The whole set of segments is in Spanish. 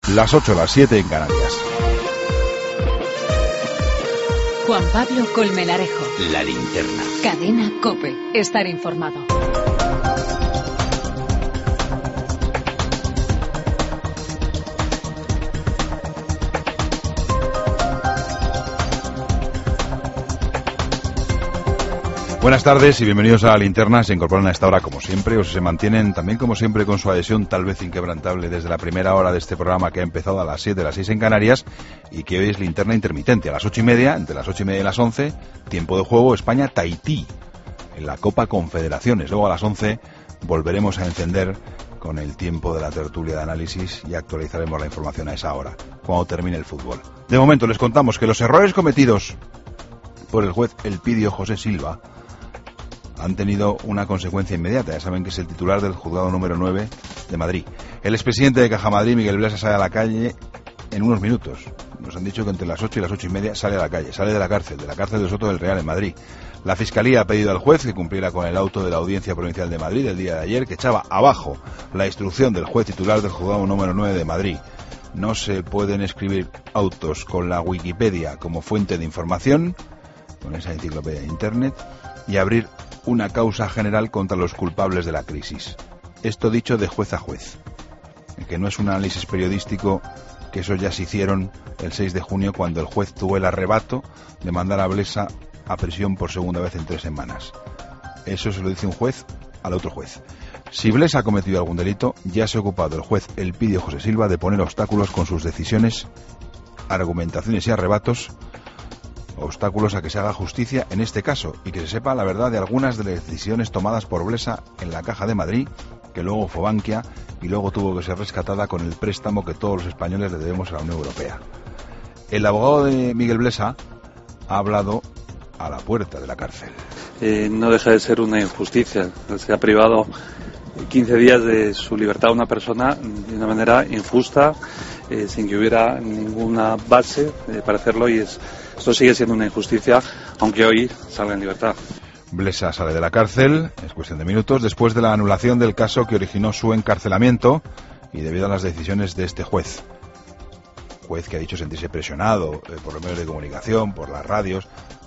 Las 8, las 7 en Canarias. Juan Pablo Colmenarejo. La linterna. Cadena COPE. Estar informado. Buenas tardes y bienvenidos a La Linterna. Se incorporan a esta hora como siempre, o se mantienen también como siempre con su adhesión tal vez inquebrantable desde la primera hora de este programa que ha empezado a las 7, las 6 en Canarias y que hoy es Linterna Intermitente. A las 8:30, entre las 8:30 y las 11, tiempo de juego España-Tahití en la Copa Confederaciones. Luego a las 11 volveremos a encender con el tiempo de la tertulia de análisis y actualizaremos la información a esa hora, cuando termine el fútbol. De momento les contamos que los errores cometidos por el juez Elpidio José Silva han tenido una consecuencia inmediata. Ya saben que es el titular del juzgado número 9 de Madrid. El expresidente de Caja Madrid, Miguel Blesa, sale a la calle en unos minutos. Nos han dicho que entre las 8 y las 8:30 sale a la calle, sale de la cárcel de Soto del Real en Madrid. La Fiscalía ha pedido al juez que cumpliera con el auto de la Audiencia Provincial de Madrid del día de ayer, que echaba abajo la instrucción del juez titular del juzgado número 9 de Madrid. No se pueden escribir autos con la Wikipedia como fuente de información, con esa enciclopedia de Internet, y abrir una causa general contra los culpables de la crisis. Esto dicho de juez a juez, que no es un análisis periodístico, que eso ya se hicieron el 6 de junio cuando el juez tuvo el arrebato de mandar a Blesa a prisión por segunda vez en 3 semanas. Eso se lo dice un juez al otro juez. Si Blesa ha cometido algún delito, ya se ha ocupado el juez Elpidio José Silva de poner obstáculos con sus decisiones, argumentaciones y arrebatos, obstáculos a que se haga justicia en este caso y que se sepa la verdad de algunas de las decisiones tomadas por Blesa en la Caja de Madrid, que luego fue Bankia y luego tuvo que ser rescatada con el préstamo que todos los españoles le debemos a la Unión Europea. El abogado de Miguel Blesa ha hablado a la puerta de la cárcel. No deja de ser una injusticia. Se ha privado 15 días de su libertad a una persona de una manera injusta, sin que hubiera ninguna base para hacerlo, y esto sigue siendo una injusticia, aunque hoy salga en libertad. Blesa sale de la cárcel, es cuestión de minutos, después de la anulación del caso que originó su encarcelamiento y debido a las decisiones de este juez. Juez que ha dicho sentirse presionado por los medios de comunicación, por las radios.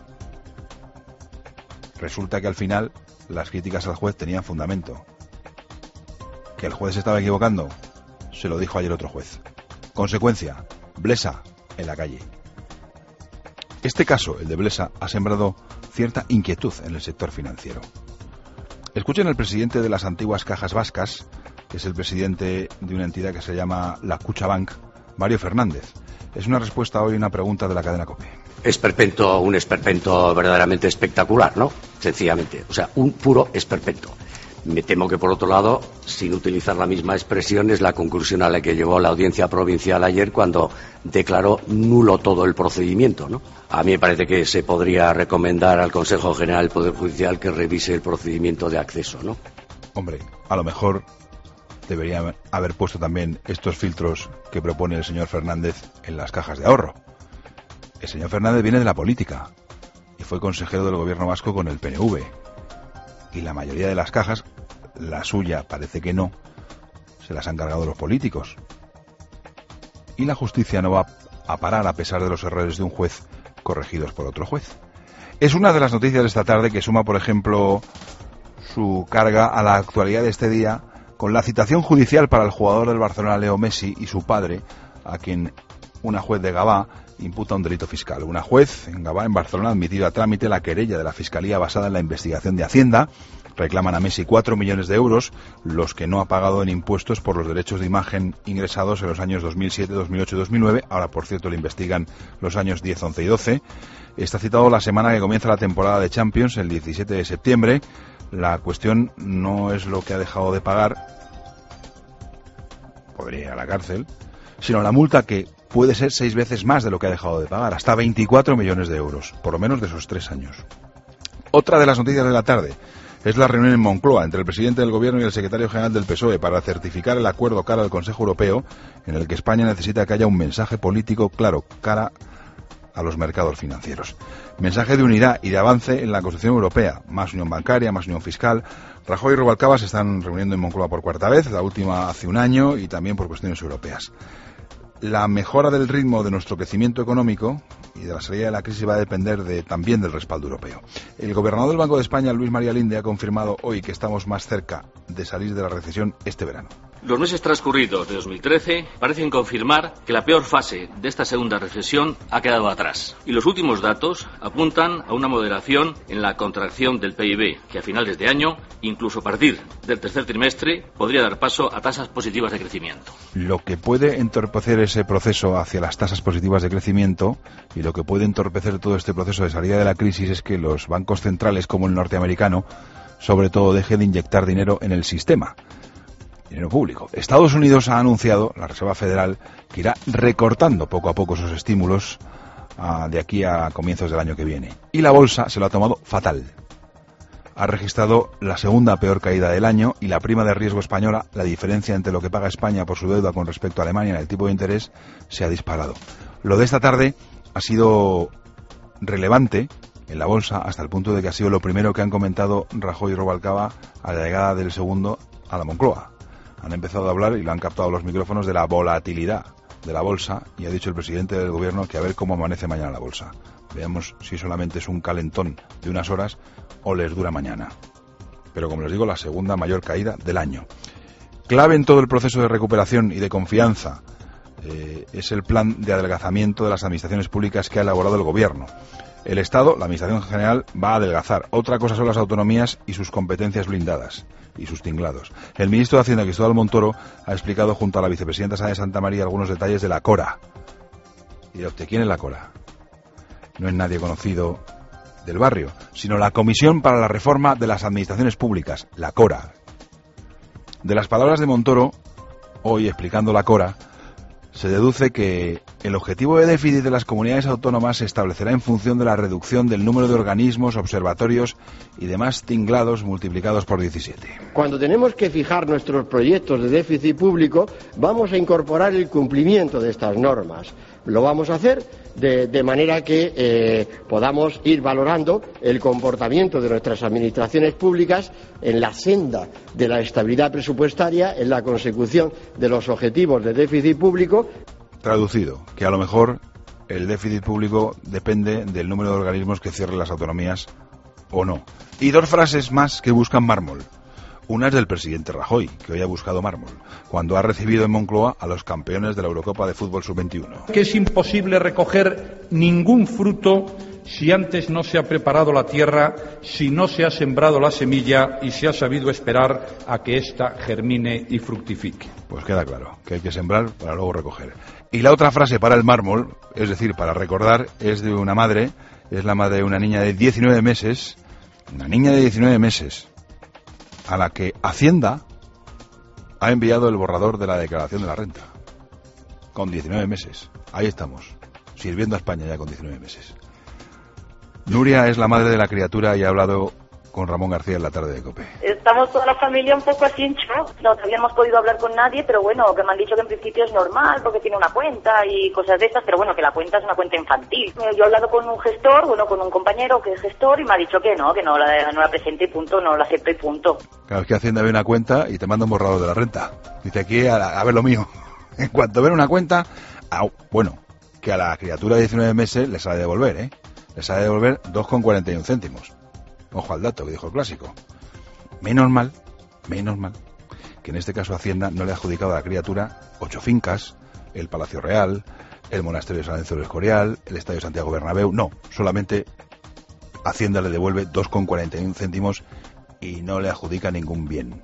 Resulta que al final las críticas al juez tenían fundamento. ¿Que el juez se estaba equivocando? Se lo dijo ayer otro juez. Consecuencia, Blesa en la calle. Este caso, el de Blesa, ha sembrado cierta inquietud en el sector financiero. Escuchen al presidente de las antiguas cajas vascas, que es el presidente de una entidad que se llama la Kutxabank, Mario Fernández. Es una respuesta hoy a una pregunta de la cadena COPE. Un esperpento verdaderamente espectacular, ¿no? Sencillamente, o sea, un puro esperpento. Me temo que, por otro lado, sin utilizar la misma expresión, es la conclusión a la que llevó la Audiencia Provincial ayer cuando declaró nulo todo el procedimiento, ¿no? A mí me parece que se podría recomendar al Consejo General del Poder Judicial que revise el procedimiento de acceso, ¿no? Hombre, a lo mejor debería haber puesto también estos filtros que propone el señor Fernández en las cajas de ahorro. El señor Fernández viene de la política y fue consejero del gobierno vasco con el PNV. Y la mayoría de las cajas, la suya parece que no, se las han cargado los políticos. Y la justicia no va a parar a pesar de los errores de un juez corregidos por otro juez. Es una de las noticias de esta tarde que suma, por ejemplo, su carga a la actualidad de este día con la citación judicial para el jugador del Barcelona, Leo Messi, y su padre, a quien una juez de Gavà imputa un delito fiscal. Una juez en Gavà, en Barcelona, ha admitido a trámite la querella de la Fiscalía basada en la investigación de Hacienda. Reclaman a Messi 4 millones de euros, los que no ha pagado en impuestos por los derechos de imagen ingresados en los años 2007, 2008 y 2009. Ahora, por cierto, le investigan los años 10, 11 y 12. Está citado la semana que comienza la temporada de Champions, el 17 de septiembre. La cuestión no es lo que ha dejado de pagar, podría ir a la cárcel, sino la multa, que puede ser 6 veces más de lo que ha dejado de pagar, hasta 24 millones de euros, por lo menos de esos 3 años. Otra de las noticias de la tarde es la reunión en Moncloa entre el presidente del Gobierno y el secretario general del PSOE para certificar el acuerdo cara al Consejo Europeo, en el que España necesita que haya un mensaje político claro cara a los mercados financieros. Mensaje de unidad y de avance en la construcción europea, más unión bancaria, más unión fiscal. Rajoy y Rubalcaba se están reuniendo en Moncloa por cuarta vez, la última hace un año, y también por cuestiones europeas. la mejora del ritmo de nuestro crecimiento económico y de la salida de la crisis va a depender también del respaldo europeo. El gobernador del Banco de España, Luis María Linde, ha confirmado hoy que estamos más cerca de salir de la recesión este verano. Los meses transcurridos de 2013 parecen confirmar que la peor fase de esta segunda recesión ha quedado atrás. Y los últimos datos apuntan a una moderación en la contracción del PIB, que a finales de año, incluso a partir del tercer trimestre, podría dar paso a tasas positivas de crecimiento. Lo que puede entorpecer ese proceso hacia las tasas positivas de crecimiento y lo que puede entorpecer todo este proceso de salida de la crisis es que los bancos centrales, como el norteamericano, sobre todo dejen de inyectar dinero en el sistema. Dinero público. Estados Unidos ha anunciado, la Reserva Federal, que irá recortando poco a poco esos estímulos de aquí a comienzos del año que viene. Y la bolsa se lo ha tomado fatal. Ha registrado la segunda peor caída del año y la prima de riesgo española, la diferencia entre lo que paga España por su deuda con respecto a Alemania en el tipo de interés, se ha disparado. Lo de esta tarde ha sido relevante en la bolsa hasta el punto de que ha sido lo primero que han comentado Rajoy y Rubalcaba a la llegada del segundo a la Moncloa. Han empezado a hablar y lo han captado los micrófonos de la volatilidad de la bolsa y ha dicho el presidente del gobierno que a ver cómo amanece mañana la bolsa. Veamos si solamente es un calentón de unas horas o les dura mañana. Pero como les digo, la segunda mayor caída del año. Clave en todo el proceso de recuperación y de confianza es el plan de adelgazamiento de las administraciones públicas que ha elaborado el gobierno. El Estado, la Administración General, va a adelgazar. Otra cosa son las autonomías y sus competencias blindadas y sus tinglados. El ministro de Hacienda, Cristóbal Montoro, ha explicado junto a la vicepresidenta Sáenz de Santa María algunos detalles de la CORA. Y dirá usted, ¿quién es la CORA? No es nadie conocido del barrio, sino la Comisión para la Reforma de las Administraciones Públicas, la CORA. De las palabras de Montoro, hoy explicando la CORA, se deduce que el objetivo de déficit de las comunidades autónomas se establecerá en función de la reducción del número de organismos, observatorios y demás tinglados multiplicados por 17. Cuando tenemos que fijar nuestros proyectos de déficit público, vamos a incorporar el cumplimiento de estas normas. Lo vamos a hacer de manera que podamos ir valorando el comportamiento de nuestras administraciones públicas en la senda de la estabilidad presupuestaria, en la consecución de los objetivos de déficit público. Traducido, que a lo mejor el déficit público depende del número de organismos que cierren las autonomías o no. Y dos frases más que buscan mármol. Una es del presidente Rajoy, que hoy ha buscado mármol, cuando ha recibido en Moncloa a los campeones de la Eurocopa de Fútbol Sub-21. Que es imposible recoger ningún fruto si antes no se ha preparado la tierra, si no se ha sembrado la semilla y se ha sabido esperar a que ésta germine y fructifique. Pues queda claro, que hay que sembrar para luego recoger. Y la otra frase para el mármol, es decir, para recordar, es de una madre, es la madre de una niña de 19 meses, a la que Hacienda ha enviado el borrador de la declaración de la renta. Con 19 meses. Ahí estamos, sirviendo a España ya con 19 meses. Nuria es la madre de la criatura y ha hablado con Ramón García en la tarde de COPE. Estamos toda la familia un poco así en shock. No habíamos podido hablar con nadie, pero bueno, que me han dicho que en principio es normal porque tiene una cuenta y cosas de estas, pero bueno, que la cuenta es una cuenta infantil. Yo he hablado con un gestor, con un compañero que es gestor y me ha dicho que no la presente y punto, no la acepto y punto. Claro, es que Hacienda ve una cuenta y te manda un borrador de la renta. Dice aquí a ver lo mío. En cuanto ven una cuenta, que a la criatura de 19 meses les ha de devolver, les ha de devolver 2,41 céntimos. Ojo al dato que dijo el clásico. Menos mal, que en este caso Hacienda no le ha adjudicado a la criatura 8 fincas, el Palacio Real, el Monasterio de San Lorenzo del Escorial, el Estadio Santiago Bernabéu. No, solamente Hacienda le devuelve 2,41 céntimos y no le adjudica ningún bien.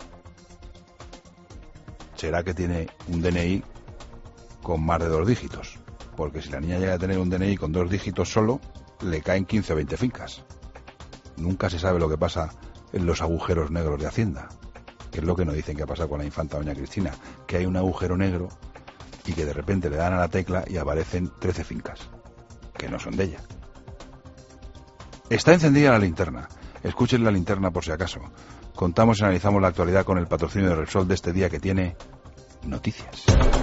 Será que tiene un DNI con más de 2 dígitos, porque si la niña llega a tener un DNI con 2 dígitos solo, le caen 15 o 20 fincas. Nunca se sabe lo que pasa en los agujeros negros de Hacienda, que es lo que nos dicen que ha pasado con la infanta doña Cristina, que hay un agujero negro y que de repente le dan a la tecla y aparecen 13 fincas, que no son de ella. Está encendida la linterna. Escuchen la linterna por si acaso. Contamos y analizamos la actualidad con el patrocinio de Repsol de este día que tiene noticias.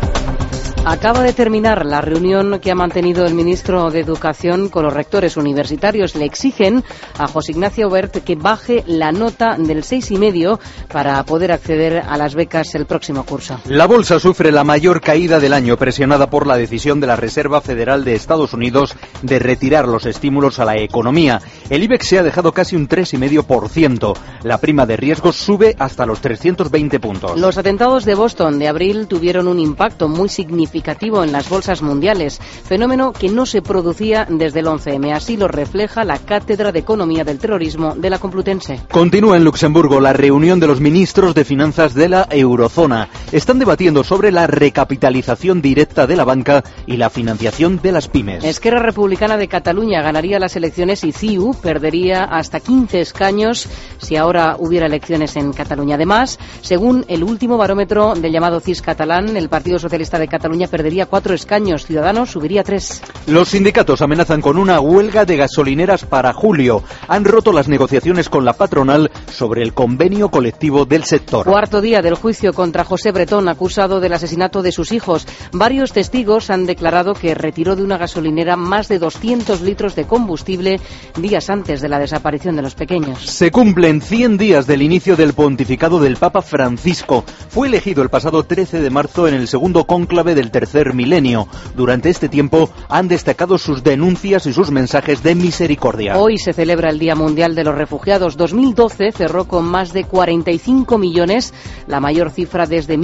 Acaba de terminar la reunión que ha mantenido el ministro de Educación con los rectores universitarios. Le exigen a José Ignacio Wert que baje la nota del 6,5 para poder acceder a las becas el próximo curso. La bolsa sufre la mayor caída del año, presionada por la decisión de la Reserva Federal de Estados Unidos de retirar los estímulos a la economía. El IBEX se ha dejado casi un 3,5%. La prima de riesgo sube hasta los 320 puntos. Los atentados de Boston de abril tuvieron un impacto muy significativo en las bolsas mundiales, fenómeno que no se producía desde el 11M. Así lo refleja la Cátedra de Economía del Terrorismo de la Complutense. Continúa en Luxemburgo la reunión de los ministros de Finanzas de la Eurozona. Están debatiendo sobre la recapitalización directa de la banca y la financiación de las pymes. Esquerra Republicana de Cataluña ganaría las elecciones y CiU perdería hasta 15 escaños si ahora hubiera elecciones en Cataluña. Además, según el último barómetro del llamado CIS catalán, el Partido Socialista de Cataluña perdería 4 escaños, Ciudadanos subiría 3. Los sindicatos amenazan con una huelga de gasolineras para julio. Han roto las negociaciones con la patronal sobre el convenio colectivo del sector. Cuarto día del juicio contra José Bretón, acusado del asesinato de sus hijos. Varios testigos han declarado que retiró de una gasolinera más de 200 litros de combustible días antes de la desaparición de los pequeños. Se cumplen 100 días del inicio del pontificado del Papa Francisco. Fue elegido el pasado 13 de marzo en el segundo cónclave del tercer milenio. Durante este tiempo han destacado sus denuncias y sus mensajes de misericordia. Hoy se celebra el Día Mundial de los Refugiados. 2012 cerró con más de 45 millones, la mayor cifra desde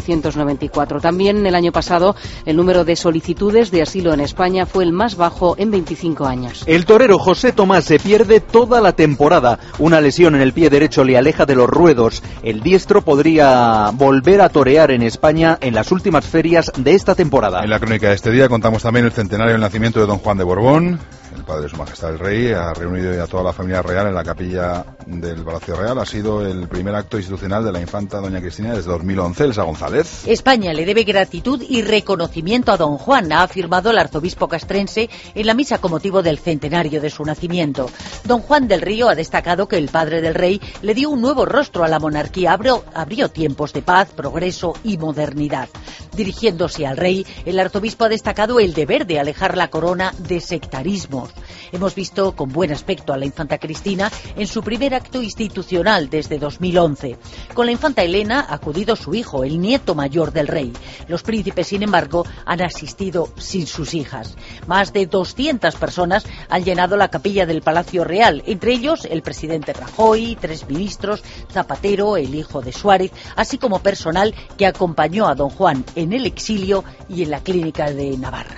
1994. También el año pasado el número de solicitudes de asilo en España fue el más bajo en 25 años. El torero José Tomás se pierde toda la temporada. Una lesión en el pie derecho le aleja de los ruedos. El diestro podría volver a torear en España en las últimas ferias de esta temporada. En la crónica de este día contamos también el centenario del nacimiento de don Juan de Borbón. El padre de su majestad el rey ha reunido a toda la familia real en la capilla del Palacio Real. Ha sido el primer acto institucional de la infanta doña Cristina desde 2011. Elsa González. España le debe gratitud y reconocimiento a don Juan, ha afirmado el arzobispo castrense en la misa con motivo del centenario de su nacimiento. Don Juan del Río ha destacado que el padre del rey le dio un nuevo rostro a la monarquía, abrió tiempos de paz, progreso y modernidad. Dirigiéndose al rey, el arzobispo ha destacado el deber de alejar la corona de sectarismos. Hemos visto con buen aspecto a la infanta Cristina en su primer acto institucional desde 2011. Con la infanta Elena ha acudido su hijo, el nieto mayor del rey. Los príncipes, sin embargo, han asistido sin sus hijas. Más de 200 personas han llenado la capilla del Palacio Real, entre ellos el presidente Rajoy, 3 ministros, Zapatero, el hijo de Suárez, así como personal que acompañó a don Juan en el exilio y en la clínica de Navarra.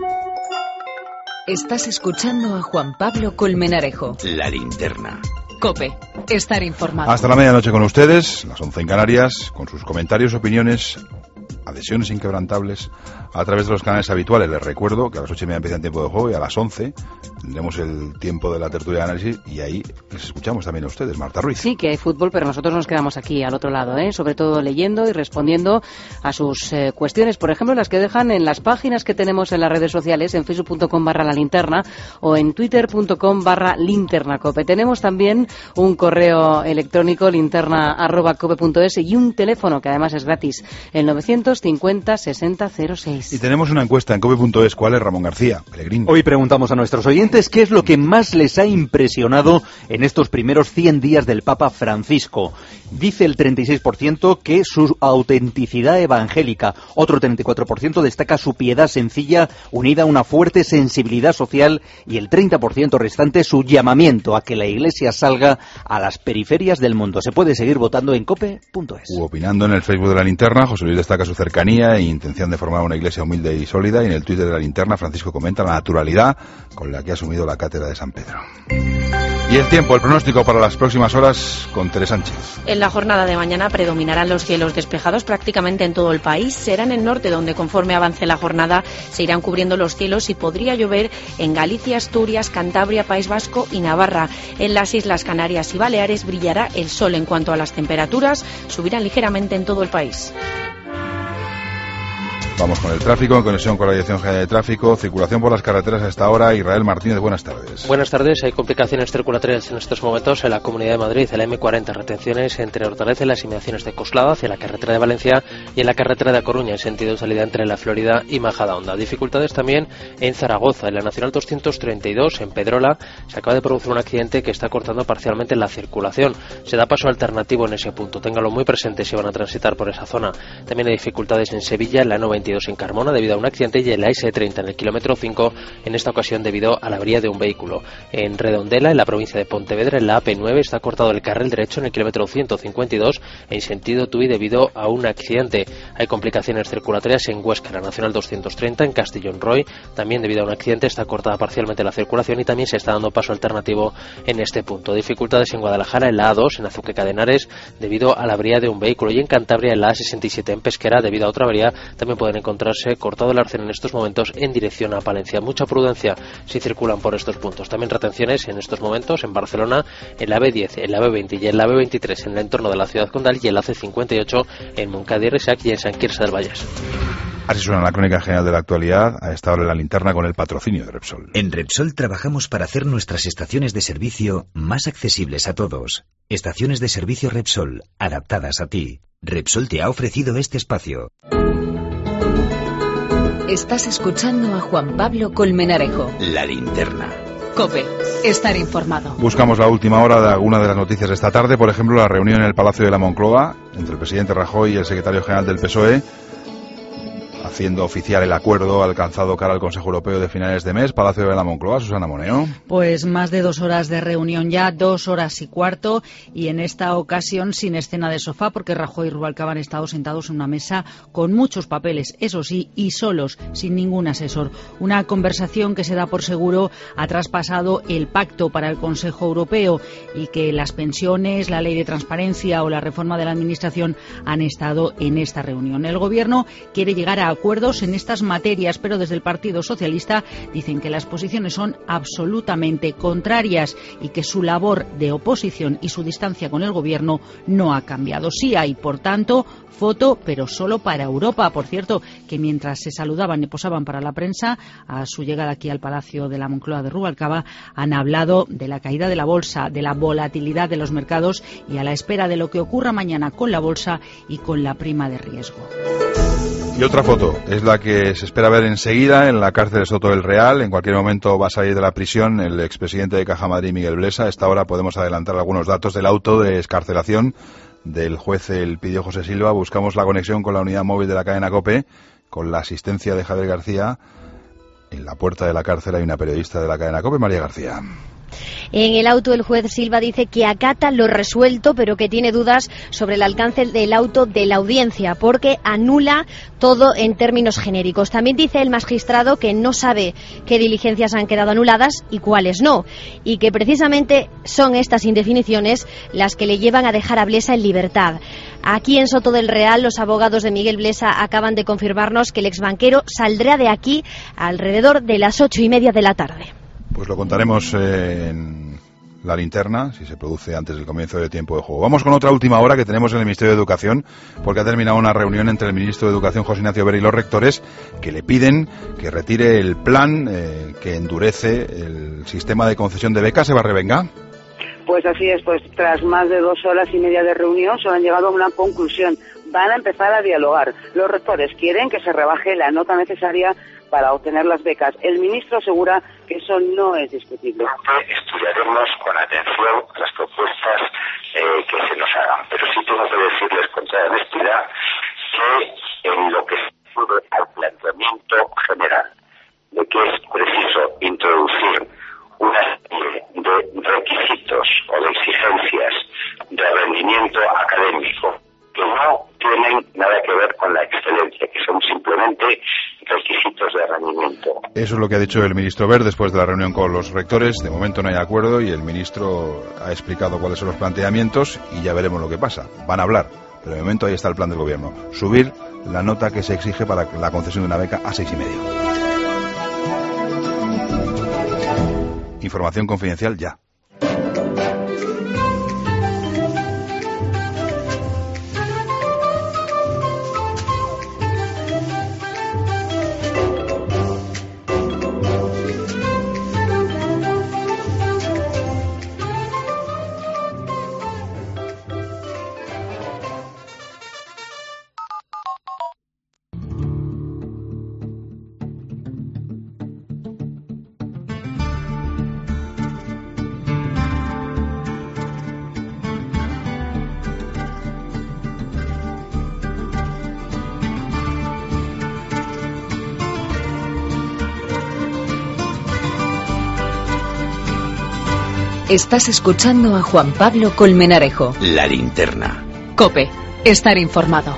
Estás escuchando a Juan Pablo Colmenarejo. La linterna. COPE. Estar informado. Hasta la medianoche con ustedes, las 11 en Canarias, con sus comentarios, opiniones, adhesiones inquebrantables a través de los canales habituales. Les recuerdo que a las 8:30 empieza el tiempo de juego y a las 11 tendremos el tiempo de la tertulia de análisis y ahí les escuchamos también a ustedes. Marta Ruiz. Sí, que hay fútbol, pero nosotros nos quedamos aquí al otro lado, sobre todo leyendo y respondiendo a sus cuestiones, por ejemplo, las que dejan en las páginas que tenemos en las redes sociales, en facebook.com/lalinterna o en twitter.com/linternacope. Tenemos también un correo electrónico, linterna@cope.es, y un teléfono que además es gratis, el 950 60 06. Y tenemos una encuesta en cope.es. ¿Cuál es, Ramón García Pellegrini? Hoy preguntamos a nuestros oyentes qué es lo que más les ha impresionado en estos primeros 100 días del Papa Francisco. Dice el 36% que su autenticidad evangélica. Otro 34% destaca su piedad sencilla unida a una fuerte sensibilidad social, y el 30% restante su llamamiento a que la Iglesia salga a las periferias del mundo. Se puede seguir votando en cope.es. Opinando en el Facebook de La Linterna, José Luis destaca su cercanía e intención de formar una iglesia humilde y sólida, y en el Twitter de La Linterna, Francisco comenta la naturalidad con la que ha asumido la cátedra de San Pedro. Y el tiempo, el pronóstico para las próximas horas con Tere Sánchez. En la jornada de mañana predominarán los cielos despejados prácticamente en todo el país. Será en el norte donde, conforme avance la jornada, se irán cubriendo los cielos y podría llover en Galicia, Asturias, Cantabria, País Vasco y Navarra. En las Islas Canarias y Baleares brillará el sol. En cuanto a las temperaturas, subirán ligeramente en todo el país. Vamos con el tráfico, en conexión con la Dirección General de Tráfico. Circulación por las carreteras a esta hora. Israel Martínez, buenas tardes. Buenas tardes. Hay complicaciones circulatorias en estos momentos en la Comunidad de Madrid, en la M40. Retenciones entre Hortaleza y las inmediaciones de Coslada hacia la carretera de Valencia y en la carretera de A Coruña en sentido de salida entre La Florida y Majadahonda. Dificultades también en Zaragoza, en la Nacional 232, en Pedrola. Se acaba de producir un accidente que está cortando parcialmente la circulación. Se da paso alternativo en ese punto. Téngalo muy presente si van a transitar por esa zona. También hay dificultades en Sevilla, en la N22 en Carmona debido a un accidente y en la S30 en el kilómetro 5, en esta ocasión debido a la avería de un vehículo. En Redondela, en la provincia de Pontevedra, en la AP9 está cortado el carril derecho en el kilómetro 152 en sentido Tui debido a un accidente. Hay complicaciones circulatorias en Huesca, en la Nacional 230 en Castellón Roy, también debido a un accidente está cortada parcialmente la circulación y también se está dando paso alternativo en este punto. Dificultades en Guadalajara, en la A2 en Azuqueca de Henares debido a la avería de un vehículo y en Cantabria, en la A67 en Pesquera debido a otra avería también pueden encontrarse cortado el arcén en estos momentos en dirección a Palencia. Mucha prudencia si circulan por estos puntos. También retenciones en estos momentos en Barcelona, en la B10, en la B20 y en la B23 en el entorno de la ciudad condal y en la C58 en Montcada y Reixac y en Sant Quirze del Vallès. Así suena la crónica general de la actualidad, a esta hora en la linterna con el patrocinio de Repsol. En Repsol trabajamos para hacer nuestras estaciones de servicio más accesibles a todos. Estaciones de servicio Repsol, adaptadas a ti. Repsol te ha ofrecido este espacio. Estás escuchando a Juan Pablo Colmenarejo. La linterna. COPE. Estar informado. Buscamos la última hora de alguna de las noticias de esta tarde. Por ejemplo, la reunión en el Palacio de la Moncloa entre el presidente Rajoy y el secretario general del PSOE, haciendo oficial el acuerdo alcanzado cara al Consejo Europeo de finales de mes. Palacio de la Moncloa, Susana Moneo. Pues más de 2 horas de reunión ya, 2 horas y cuarto, y en esta ocasión sin escena de sofá, porque Rajoy y Rubalcaba han estado sentados en una mesa con muchos papeles, eso sí, y solos, sin ningún asesor. Una conversación que se da por seguro ha traspasado el pacto para el Consejo Europeo y que las pensiones, la ley de transparencia o la reforma de la Administración han estado en esta reunión. El Gobierno quiere llegar a acuerdos en estas materias, pero desde el Partido Socialista dicen que las posiciones son absolutamente contrarias y que su labor de oposición y su distancia con el Gobierno no ha cambiado. Sí hay, por tanto, foto, pero solo para Europa. Por cierto, que mientras se saludaban y posaban para la prensa, a su llegada aquí al Palacio de la Moncloa de Rubalcaba, han hablado de la caída de la bolsa, de la volatilidad de los mercados y a la espera de lo que ocurra mañana con la bolsa y con la prima de riesgo. Y otra foto es la que se espera ver enseguida en la cárcel de Soto del Real. En cualquier momento va a salir de la prisión el expresidente de Caja Madrid, Miguel Blesa. A esta hora podemos adelantar algunos datos del auto de excarcelación del juez Elpidio José Silva. Buscamos la conexión con la unidad móvil de la cadena COPE, con la asistencia de Javier García. En la puerta de la cárcel hay una periodista de la cadena COPE, María García. En el auto el juez Silva dice que acata lo resuelto, pero que tiene dudas sobre el alcance del auto de la audiencia, porque anula todo en términos genéricos. También dice el magistrado que no sabe qué diligencias han quedado anuladas y cuáles no, y que precisamente son estas indefiniciones las que le llevan a dejar a Blesa en libertad. Aquí en Soto del Real, los abogados de Miguel Blesa acaban de confirmarnos que el exbanquero saldrá de aquí alrededor de las 8:30 de la tarde. Pues lo contaremos en la linterna, si se produce antes del comienzo del tiempo de juego. Vamos con otra última hora que tenemos en el Ministerio de Educación, porque ha terminado una reunión entre el ministro de Educación, José Ignacio Vera, y los rectores, que le piden que retire el plan que endurece el sistema de concesión de becas. Eva Revenga. Pues así es, pues tras más de 2 horas y media de reunión solo han llegado a una conclusión. Van a empezar a dialogar. Los rectores quieren que se rebaje la nota necesaria para obtener las becas. El ministro asegura que eso no es discutible. Estudiaremos con atención las propuestas que se nos hagan, pero sí tengo que decirles con toda honestidad que en lo que se refiere al planteamiento general de que es preciso introducir una serie de requisitos o de exigencias de rendimiento académico que no tienen nada que ver con la excelencia, que son simplemente requisitos de rendimiento. Eso es lo que ha dicho el ministro Wert después de la reunión con los rectores. De momento no hay acuerdo y el ministro ha explicado cuáles son los planteamientos y ya veremos lo que pasa. Van a hablar, pero de momento ahí está el plan del gobierno. Subir la nota que se exige para la concesión de una beca a 6,5. Información confidencial ya. Estás escuchando a Juan Pablo Colmenarejo. La linterna. COPE. Estar informado.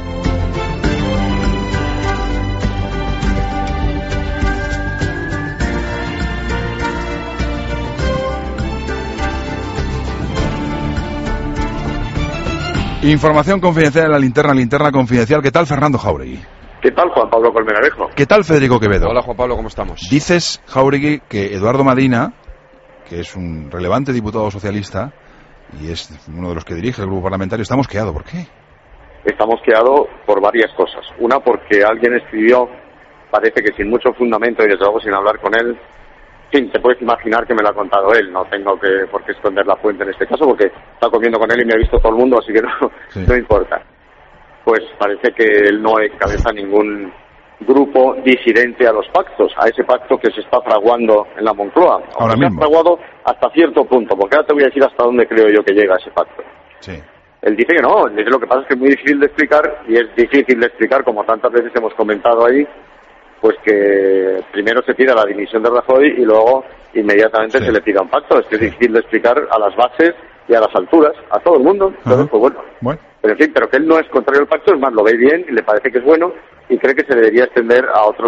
Información confidencial en la linterna confidencial. ¿Qué tal, Fernando Jáuregui? ¿Qué tal, Juan Pablo Colmenarejo? ¿Qué tal, Federico Quevedo? Hola, Juan Pablo, ¿cómo estamos? Dices, Jáuregui, que Eduardo Madina, que es un relevante diputado socialista y es uno de los que dirige el grupo parlamentario, está mosqueado. ¿Por qué? Está mosqueado por varias cosas. Una, porque alguien escribió, parece que sin mucho fundamento y desde luego sin hablar con él. En fin, te puedes imaginar que me lo ha contado él. No tengo por qué esconder la fuente en este caso, porque está comiendo con él y me ha visto todo el mundo, así que no importa. Pues parece que él no encabeza ningún grupo disidente a los pactos, a ese pacto que se está fraguando en la Moncloa. Ahora mismo. Se ha fraguado hasta cierto punto, porque ahora te voy a decir hasta dónde creo yo que llega ese pacto. Sí. Él dice que no, dice lo que pasa es que es muy difícil de explicar, y es difícil de explicar, como tantas veces hemos comentado ahí, pues que primero se pida la dimisión de Rajoy y luego inmediatamente se le pida un pacto. Es que es difícil de explicar a las bases y a las alturas, a todo el mundo. Entonces, pues bueno. Pero en fin, pero que él no es contrario al pacto, es más, lo ve bien y le parece que es bueno y cree que se debería extender a otros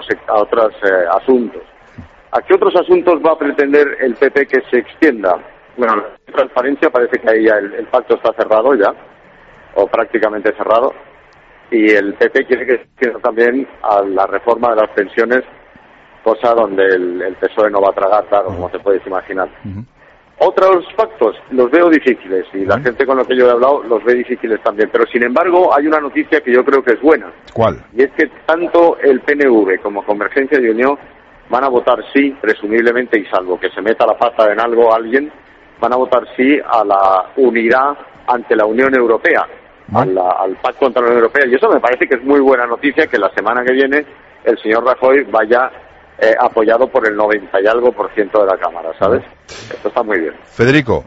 asuntos. ¿A qué otros asuntos va a pretender el PP que se extienda? Bueno, la transparencia parece que ahí ya el pacto está cerrado ya, o prácticamente cerrado. Y el PP quiere que se extienda también a la reforma de las pensiones, cosa donde el PSOE no va a tragar, claro, como te puedes imaginar. Otros pactos los veo difíciles, y la gente con la que yo he hablado los ve difíciles también, pero sin embargo hay una noticia que yo creo que es buena. ¿Cuál? Y es que tanto el PNV como Convergencia y Unión van a votar sí, presumiblemente, y salvo que se meta la pata en algo alguien, van a votar sí a la unidad ante la Unión Europea. Al pacto contra la Unión Europea, y eso me parece que es muy buena noticia, que la semana que viene el señor Rajoy vaya apoyado por el 90 y algo % de la Cámara, ¿sabes? Esto está muy bien. Federico.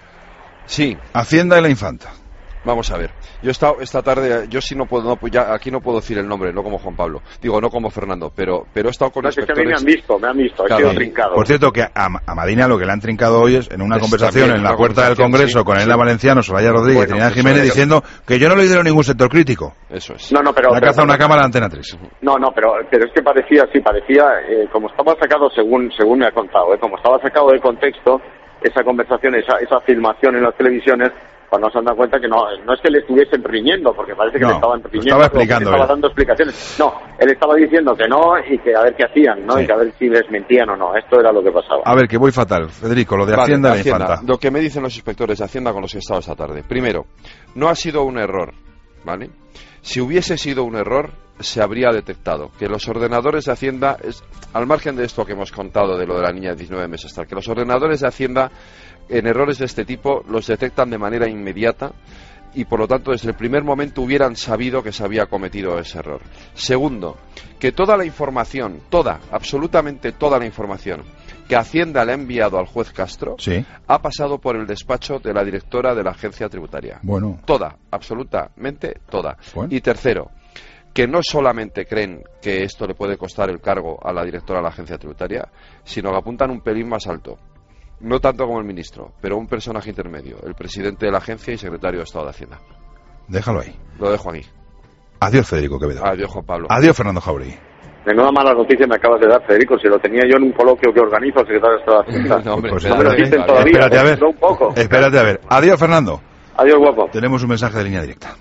Sí. Hacienda y la Infanta. Vamos a ver. Yo he estado esta tarde, yo sí no puedo, ya aquí no puedo decir el nombre, no como Juan Pablo, digo, no como Fernando, pero he estado con inspectores. Es que me han visto, claro, ha sido trincado. Por cierto, que a Madina lo que le han trincado hoy es en una conversación en la puerta del Congreso con Elena Valenciano, Soraya Rodríguez y Trinidad Jiménez diciendo que yo no le he ido a ningún sector crítico. Eso es. No, pero ha cazado una cámara Antena 3. No, pero es que parecía, como estaba sacado, según me ha contado, como estaba sacado de contexto, esa conversación, esa filmación en las televisiones, pues no se han dado cuenta que no es que le estuviesen riñendo, porque parece que le estaban riñendo, estaba explicando, estaba dando explicaciones. No, él estaba diciendo que no y que a ver qué hacían, ¿no? Sí. Y que a ver si les mentían o no. Esto era lo que pasaba. A ver, que voy fatal, Federico, lo de Hacienda y la Infanta. Lo que me dicen los inspectores de Hacienda con los que he estado esta tarde. Primero, no ha sido un error, ¿vale? Si hubiese sido un error, se habría detectado que los ordenadores de Hacienda, al margen de esto que hemos contado de lo de la niña de 19 meses, que los ordenadores de Hacienda en errores de este tipo los detectan de manera inmediata y por lo tanto desde el primer momento hubieran sabido que se había cometido ese error. Segundo, que toda la información, absolutamente toda la información que Hacienda le ha enviado al juez Castro ha pasado por el despacho de la directora de la agencia tributaria. Bueno. Toda, absolutamente toda. Bueno. Y tercero, que no solamente creen que esto le puede costar el cargo a la directora de la agencia tributaria, sino que apuntan un pelín más alto. No tanto como el ministro, pero un personaje intermedio, el presidente de la agencia y secretario de Estado de Hacienda. Déjalo ahí. Lo dejo aquí. Adiós, Federico Quevedo. Adiós, Juan Pablo. Adiós, Fernando Jáuregui. Menuda mala noticia me acabas de dar, Federico. Si lo tenía yo en un coloquio que organizo el secretario de Estado de Hacienda. No, hombre, pues no me lo dicen todavía. Espérate a ver. Un poco. Espérate a ver. Adiós, Fernando. Adiós, guapo. Tenemos un mensaje de línea directa.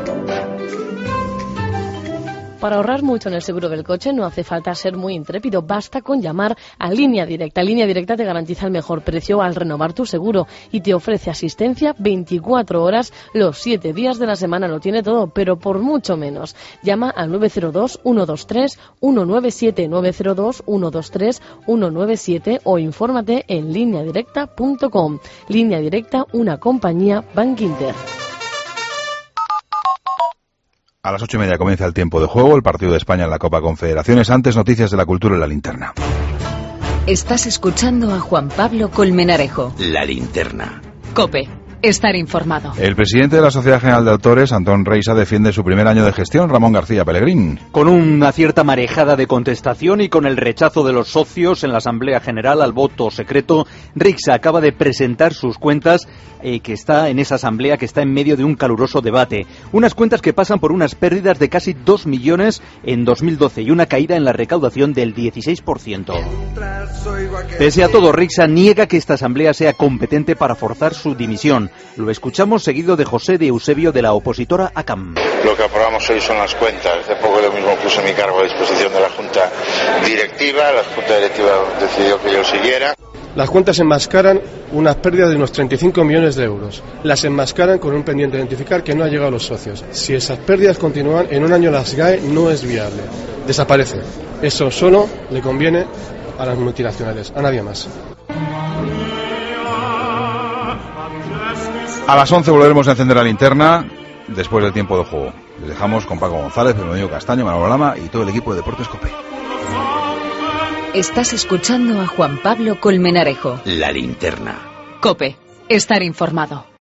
Para ahorrar mucho en el seguro del coche no hace falta ser muy intrépido, basta con llamar a Línea Directa. Línea Directa te garantiza el mejor precio al renovar tu seguro y te ofrece asistencia 24 horas los 7 días de la semana. Lo tiene todo, pero por mucho menos. Llama al 902-123-197, 902-123-197 o infórmate en lineadirecta.com. Línea Directa, una compañía Bankinter. A las 8:30 comienza el tiempo de juego, el partido de España en la Copa Confederaciones. Antes, noticias de la cultura en la linterna. Estás escuchando a Juan Pablo Colmenarejo. La linterna. COPE. estar informado. El presidente de la Sociedad General de Autores, Antón Reisa, defiende su primer año de gestión, Ramón García Pellegrín. Con una cierta marejada de contestación y con el rechazo de los socios en la Asamblea General al voto secreto, Reisa acaba de presentar sus cuentas que está en esa asamblea, que está en medio de un caluroso debate. Unas cuentas que pasan por unas pérdidas de casi 2 millones en 2012 y una caída en la recaudación del 16%. Pese a todo, Reisa niega que esta asamblea sea competente para forzar su dimisión. Lo escuchamos seguido de José de Eusebio de la opositora ACAM. Lo que aprobamos hoy son las cuentas. Hace poco yo mismo puse mi cargo a disposición de la Junta Directiva. La Junta Directiva decidió que yo siguiera. Las cuentas enmascaran unas pérdidas de unos 35 millones de euros. Las enmascaran con un pendiente de identificar que no ha llegado a los socios. Si esas pérdidas continúan, en un año la SGAE no es viable. Desaparece. Eso solo le conviene a las multinacionales, a nadie más. A las 11 volveremos a encender la linterna después del tiempo de juego. Les dejamos con Paco González, Bernardo Castaño, Manuel Lama y todo el equipo de Deportes COPE. Estás escuchando a Juan Pablo Colmenarejo. La linterna. COPE, estar informado.